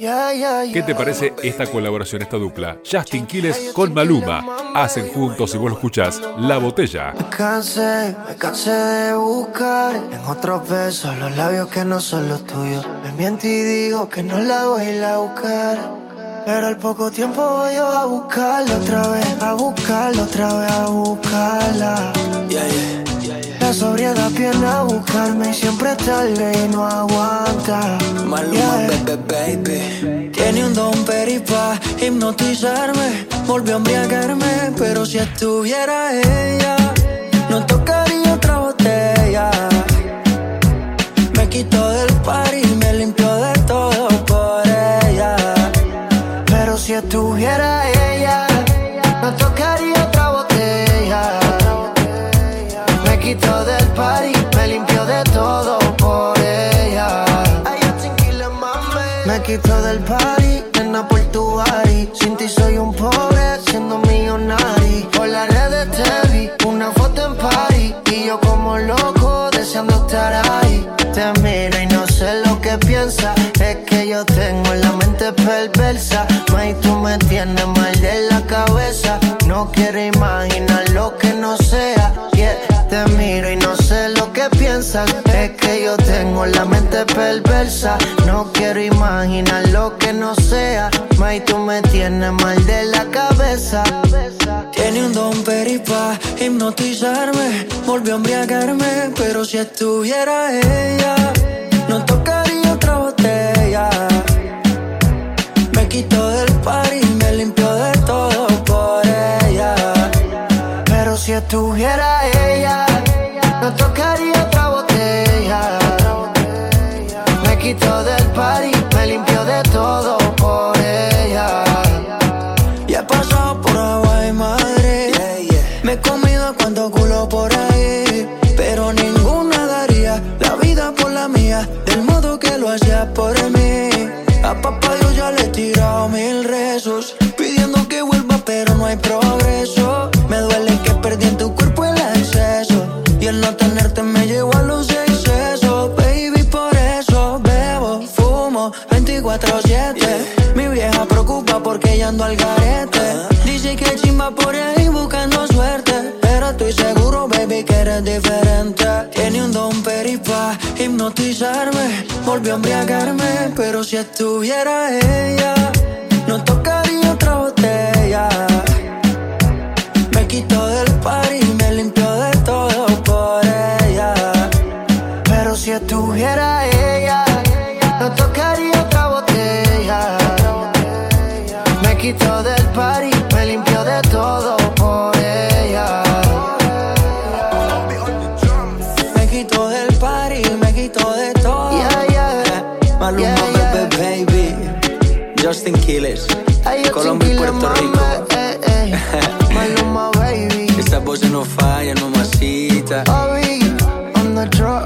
¿Qué te parece esta colaboración, esta dupla? Justin Quiles con Maluma. Hacen juntos, si vos lo escuchás, La Botella. Me cansé de buscar en otros besos los labios que no son los tuyos. Me miento y digo que no la voy a ir a buscar, pero al poco tiempo voy yo a buscarla otra vez, a buscarla otra vez, a buscarla. La sobriedad viene a buscarme y siempre tarde y no aguanta. Maluma, baby. Tiene un don pa' hipnotizarme, volvió a embriagarme, pero si estuviera ella, no tocaría otra botella. Me quitó del party y me limpió de todo por ella. Pero si estuviera ella, no tocaría otra botella. Me quitó del party, me limpió de todo por ella. Me quitó del party, nena, por tu body. Sin ti soy un pobre, siendo millonario. Por las redes te vi, una foto en party, y yo como loco, deseando estar ahí. Te miro y no sé lo que piensas. Es que yo tengo la mente perversa. May, tú me tienes mal de la cabeza. No quiero imaginar lo que no sea. Te miro y no sé lo que piensas. Es que yo tengo la mente perversa. No quiero imaginar lo que no sea. May, tú me tienes mal de la cabeza. Tiene un don pa' hipnotizarme, volvió a embriagarme, pero si estuviera ella, no tocaría otra botella. Me quitó del party y me limpió de todo por ella. Pero si estuviera ella, no tocaría otra botella. Me quitó del party, me limpió de todo por ella. Ya he pasado por agua y Madrid, me he comido cuanto culo por ahí, pero ninguna daría la vida por la mía, del modo que lo hacía por mí. A papá yo ya le he tirado 1000 rezos, pidiendo que vuelva pero no hay progreso. Me duele que perdí en tu cuerpo el exceso, y el no tenerte me llevó a los excesos. Baby, por eso bebo, fumo 24/7. Mi vieja preocupa porque ella ando al garete. Dice que chimba por ahí buscando suerte, pero estoy seguro, baby, que eres diferente. Tiene un don pa' hipnotizarme, volvió a embriagarme, pero si estuviera ella, no tocaría otra botella. Me quitó del party y me limpió de todo por ella. Pero si estuviera ella, no tocaría otra botella. Me quitó del party, me limpió de todo por ella. Me quitó del party, me quitó de todo. Maluma, baby. Justin Quiles, Colombia y Puerto Rico. Maluma, baby. Esta voz no falla, mamacita. On the drum.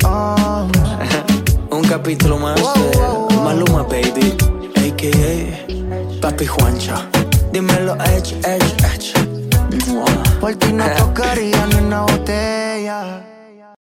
Un capítulo más de Maluma, baby, a.k.a. Papi Juancho. Dímelo, Edge. Por ti no tocaría ni una botella.